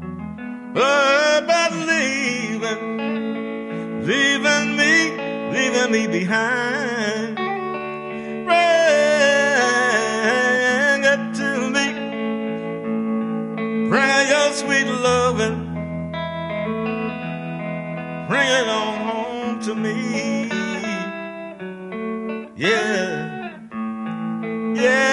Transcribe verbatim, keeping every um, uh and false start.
Oh, but leaving, leaving me, leaving me behind. Bring it to me, bring your sweet loving, bring it on home to me. Yeah, yeah.